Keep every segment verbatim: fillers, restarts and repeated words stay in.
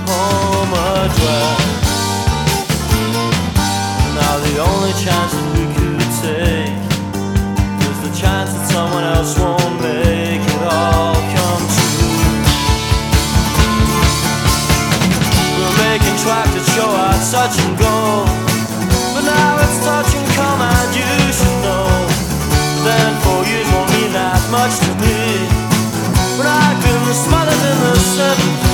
home address. Now the only chance that we could take is the chance that someone else won't make it all come true. We're making tracks that show our touch and go, but now it's touch and come and you should know. Then four years won't mean that much to me, but I've been smothered in the sympathy.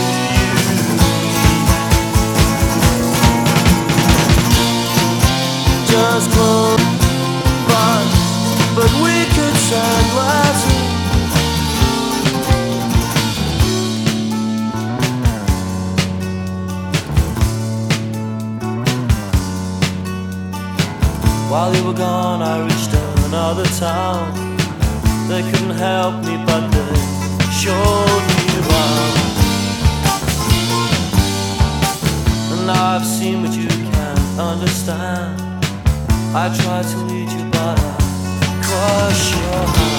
Just close, but, but we could shine glasses. While you were gone, I reached another town. They couldn't help me, but they showed me around. And now I've seen what you can't understand. I tried to lead you, but I crushed your hand.